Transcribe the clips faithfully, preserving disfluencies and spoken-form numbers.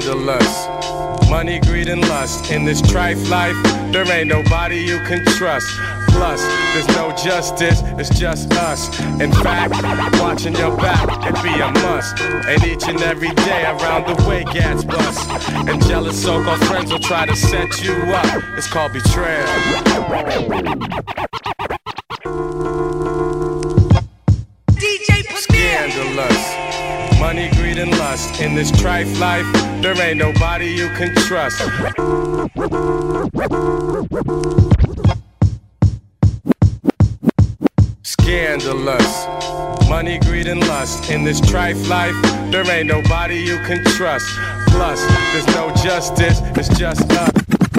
Scandalous. Money, greed, and lust. In this trife life, there ain't nobody you can trust. Plus, there's no justice, it's just us. In fact, watching your back, it'd be a must. And each and every day around the way, gats bust. And jealous so-called friends will try to set you up. It's called betrayal. D J Scandalous. Money, greed, and lust. In this trife life, there ain't nobody you can trust. Scandalous. Money, greed, and lust. In this trife life, there ain't nobody you can trust. Plus, there's no justice, it's just us.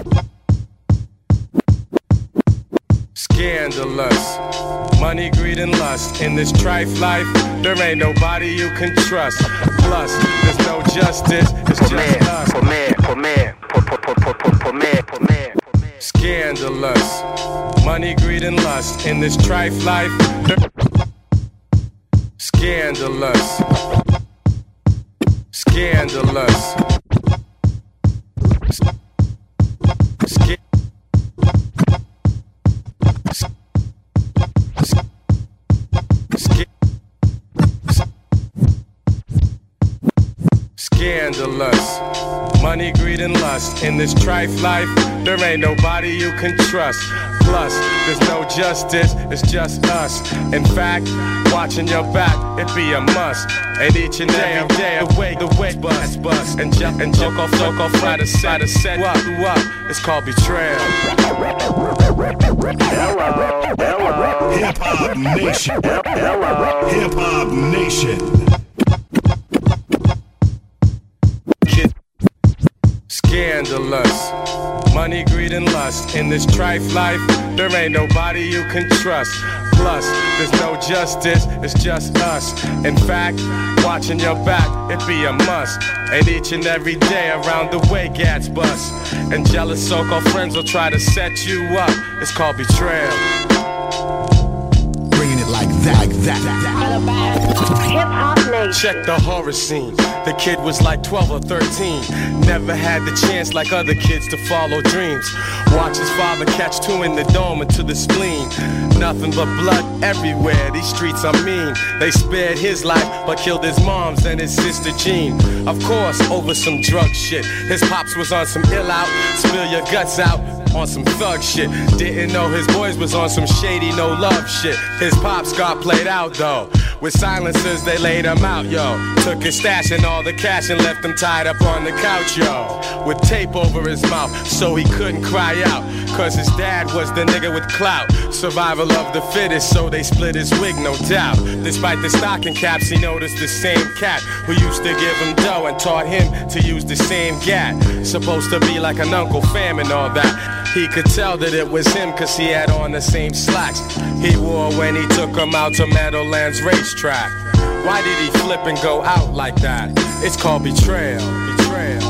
Scandalous. Money, greed, and lust. In this trife life, there ain't nobody you can trust. Plus, there's no justice, it's just us. For me, for me, for me, for me, for me. Scandalous. Money, greed, and lust. In this trife life, scandalous. Scandalous. Sca- Scandalous. Money, greed, and lust. In this trife life, there ain't nobody you can trust. Plus, there's no justice, it's just us. In fact, watching your back, it'd be a must. And each and every day, the way, the way, bust, bust. And jump, and joke off, joke off, try to set, to set you up, you up. It's called betrayal. Hello, hello. Hip Hop Nation. Hello. Hip Hop Nation. Scandalous. Money, greed, and lust. In this trife life, there ain't nobody you can trust. Plus, there's no justice, it's just us. In fact, watching your back, it'd be a must. And each and every day around the way, gats bust. And jealous so-called friends will try to set you up. It's called betrayal. Bringing it like that, like that. Hip Hop Nation. Check the horror scene. The kid was like twelve or thirteen. Never had the chance like other kids to follow dreams. Watch his father catch two in the dome and to the spleen. Nothing but blood everywhere. These streets are mean. They spared his life but killed his mom's and his sister Jean. Of course, over some drug shit. His pops was on some ill out, spill your guts out. On some thug shit. Didn't know his boys was on some shady no love shit. His pops got played out though. With silencers they laid him out, yo. Took his stash and all the cash and left him tied up on the couch, yo. With tape over his mouth so he couldn't cry out. Cause his dad was the nigga with clout. Survival of the fittest, so they split his wig, no doubt. Despite the stocking caps, he noticed the same cat who used to give him dough and taught him to use the same gat. Supposed to be like an Uncle Fam and all that. He could tell that it was him cause he had on the same slacks he wore when he took him out to Meadowlands racetrack. Why did he flip and go out like that? It's called betrayal. Betrayal.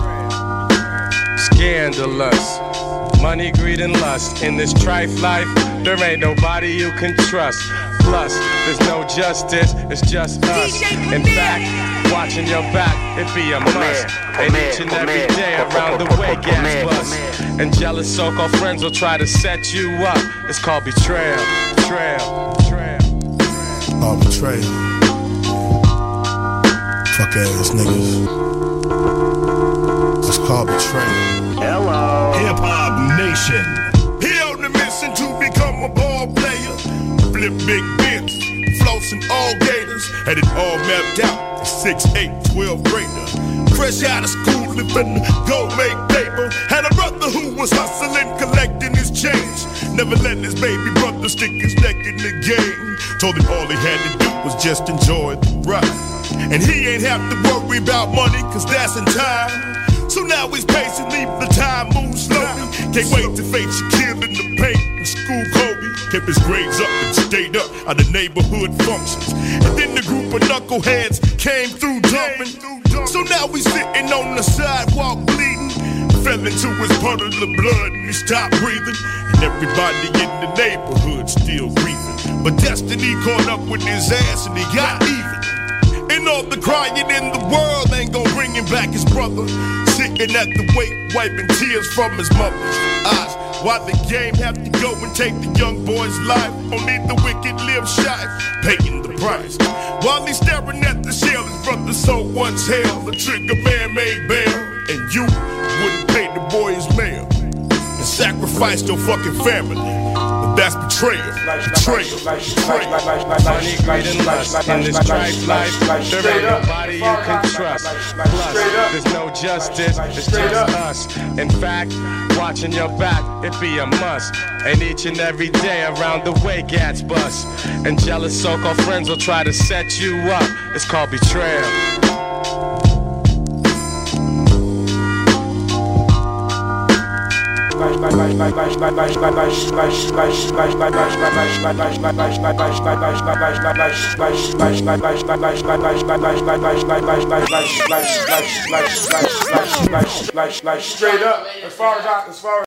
Scandalous. Money, greed, and lust. In this trife life, there ain't nobody you can trust. Plus, there's no justice, it's just us. In fact, watching your back, it'd be a must. And each and every day around the way, gas bust. And jealous so-called friends will try to set you up. It's called betrayal. Betrayal. Betrayal. Oh, betrayal. Fuck ass niggas. It's called betrayal. Hello. Hip Hop Nation. He on the mission to become a ball player. Flip big bins, flossing all gators. Had it all mapped out. six, eight, twelve grader. Fresh out of school, living go make paper. Had a brother who was hustling, collecting his change. Never let his baby brother stick his neck in the game. Told him all he had to do was just enjoy the ride. And he ain't have to worry about money, cause that's in time. So now he's pacing, leave the time move slowly. Can't wait to face your kid in the paint and school Kobe. Kept his grades up and stayed up at the neighborhood functions. And then the group of knuckleheads came through jumping. So now he's sitting on the sidewalk bleeding. Fell into his puddle of blood and he stopped breathing. And everybody in the neighborhood still grieving. But destiny caught up with his ass and he got even. And all the crying in the world ain't gon' bring him back his brother, sitting at the wake, wiping tears from his mother's eyes. Why the game have to go and take the young boy's life? Only the wicked live shy, paying the price. While he's staring at the shell, his brother so once held. The trigger man made bail, and you wouldn't pay the boy his mail and sacrifice your fucking family. But that's betrayal, betrayal, betrayal. Money, greed, and lust in this trife life. There ain't nobody you can trust. Plus, there's no justice, it's just us. In fact, watching your back, it be a must. And each and every day around the way, gats bust. And jealous so-called friends will try to set you up. It's called betrayal. Straight up, as far as I, as far as